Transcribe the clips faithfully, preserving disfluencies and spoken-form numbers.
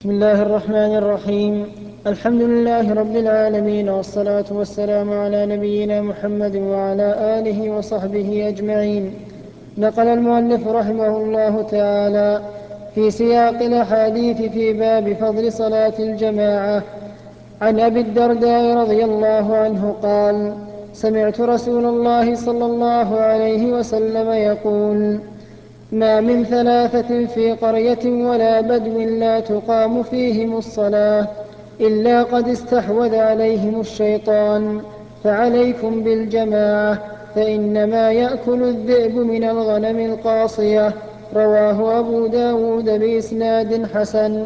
بسم الله الرحمن الرحيم. الحمد لله رب العالمين، والصلاة والسلام على نبينا محمد وعلى آله وصحبه أجمعين. نقل المؤلف رحمه الله تعالى في سياق الأحاديث في باب فضل صلاة الجماعة عن أبي الدرداء رضي الله عنه قال: سمعت رسول الله صلى الله عليه وسلم يقول: ما من ثلاثة في قرية ولا بدو لا تقام فيهم الصلاة إلا قد استحوذ عليهم الشيطان، فعليكم بالجماعة فإنما يأكل الذئب من الغنم القاصية. رواه أبو داود بإسناد حسن.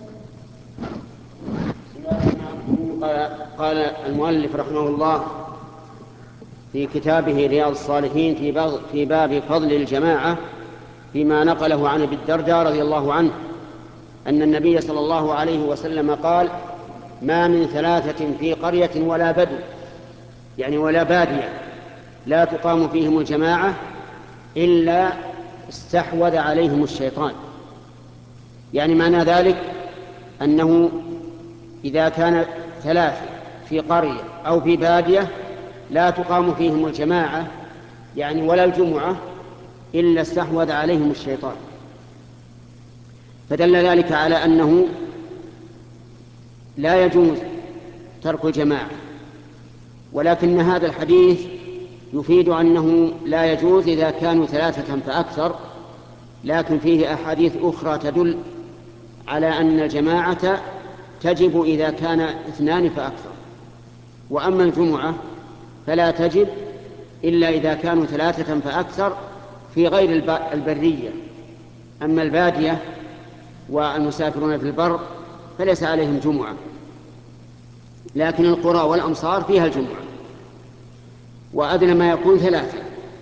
قال المؤلف رحمه الله في كتابه رياض الصالحين في باب فضل الجماعة فيما نقله عن ابي الدرداء رضي الله عنه أن النبي صلى الله عليه وسلم قال: ما من ثلاثة في قرية ولا بدو، يعني ولا بادية، لا تقام فيهم الجماعة إلا استحوذ عليهم الشيطان. يعني معنى ذلك أنه إذا كان ثلاثة في قرية أو في بادية لا تقام فيهم الجماعة يعني ولا الجمعة إلا استحوذ عليهم الشيطان. فدل ذلك على أنه لا يجوز ترك الجماعة، ولكن هذا الحديث يفيد أنه لا يجوز إذا كانوا ثلاثة فأكثر، لكن فيه أحاديث أخرى تدل على أن الجماعة تجب إذا كان اثنان فأكثر، وأما الجمعة فلا تجب إلا إذا كانوا ثلاثة فأكثر في غير البرية. أما البادية والمسافرون في البر فليس عليهم جمعة، لكن القرى والأمصار فيها الجمعة، وأدنى ما يكون ثلاثة.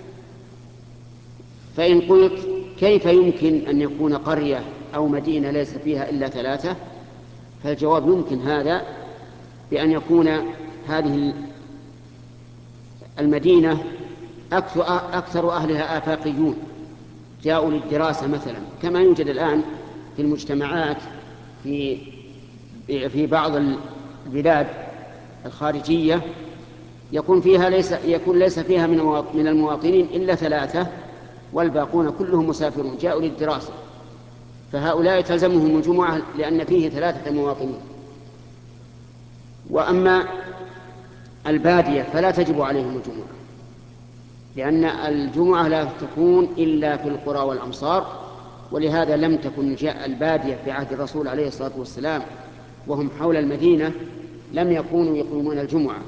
فإن قلت كيف يمكن أن يكون قرية أو مدينة ليس فيها إلا ثلاثة، فالجواب يمكن هذا بأن يكون هذه المدينة أكثر أهلها آفاقيون جاءوا للدراسة مثلا، كما يوجد الآن في المجتمعات في في بعض البلاد الخارجية يكون فيها ليس يكون ليس فيها من المواطنين إلا ثلاثة، والباقون كلهم مسافرون جاءوا للدراسة، فهؤلاء تلزمهم الجمعة لأن فيه ثلاثة مواطنين. وأما البادية فلا تجب عليهم الجمعة، لأن الجمعة لا تكون إلا في القرى والأمصار، ولهذا لم تكن جاء البادية في عهد الرسول عليه الصلاة والسلام وهم حول المدينة لم يكونوا يقومون الجمعة.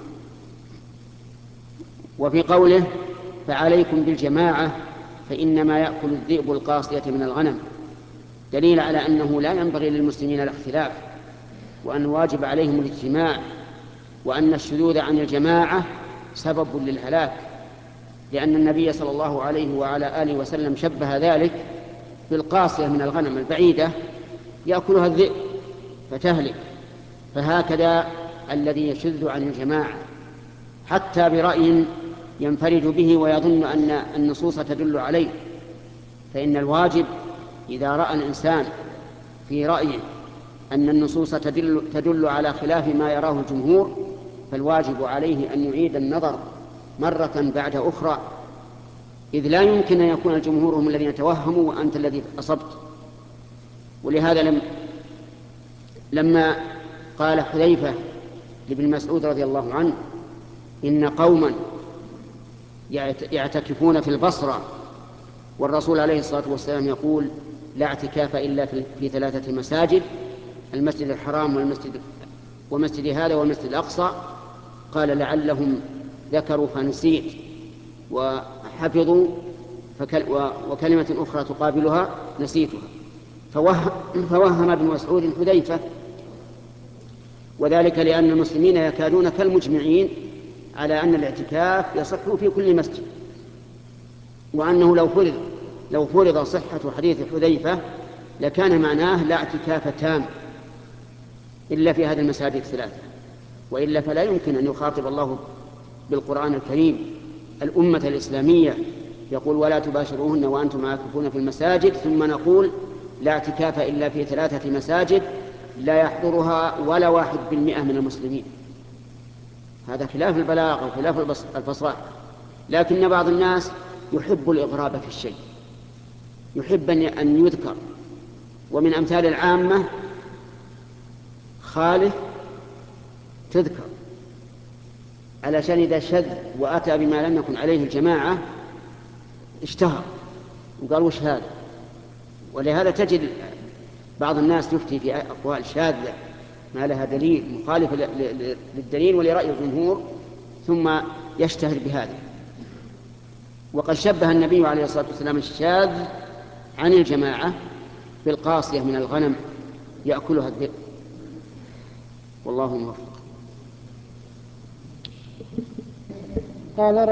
وفي قوله: فعليكم بالجماعة فإنما يأكل الذئب القاصية من الغنم، دليل على أنه لا ينبغي للمسلمين الاختلاف، وأن واجب عليهم الاجتماع، وأن الشذوذ عن الجماعة سبب للهلاك، لأن النبي صلى الله عليه وعلى آله وسلم شبه ذلك بالقاصية من الغنم البعيدة يأكلها الذئب فتهلك. فهكذا الذي يشذ عن الجماعة حتى برأي ينفرد به ويظن أن النصوص تدل عليه، فإن الواجب إذا رأى الإنسان في رأيه أن النصوص تدل, تدل على خلاف ما يراه الجمهور، فالواجب عليه أن يعيد النظر مرة بعد أخرى، إذ لا يمكن أن يكون الجمهور هم الذين توهموا وأنت الذي أصبت. ولهذا لم لما قال حذيفة لابن مسعود رضي الله عنه: إن قوما يعتكفون في البصرة والرسول عليه الصلاة والسلام يقول: لا اعتكاف إلا في ثلاثة مساجد، المسجد الحرام والمسجد ومسجد هذا والمسجد الأقصى، قال: لعلهم ذكروا فنسيت وحفظوا وكلمة أخرى تقابلها نسيتها، فوهم ابن مسعود حذيفة، وذلك لأن المسلمين يكادون كالمجمعين على أن الاعتكاف يصح في كل مسجد، وأنه لو فرض لو فرض صحة حديث حذيفة لكان معناه لا اعتكاف تام إلا في هذه المساجد الثلاثة، وإلا فلا يمكن أن يخاطب الله بالقرآن الكريم الأمة الإسلامية يقول: ولا تباشروهن وأنتم عاكفون في المساجد، ثم نقول: لا اعتكاف إلا في ثلاثة مساجد، لا يحضرها ولا واحد بالمئة من المسلمين. هذا خلاف البلاغة وخلاف الفصاحة. لكن بعض الناس يحب الإغراب في الشيء، يحب أن يذكر. ومن أمثال العامة خالف تذكر، علشان إذا شذ وأتى بما لم يكن عليه الجماعة اشتهر وقال وش هذا. ولهذا تجد بعض الناس يفتي في أقوال شاذة ما لها دليل مخالف للدليل ولرأي الجمهور ثم يشتهر بهذا. وقد شبه النبي عليه الصلاة والسلام الشاذ عن الجماعة بالقاصية من الغنم يأكلها الذئب، والله موفق. قال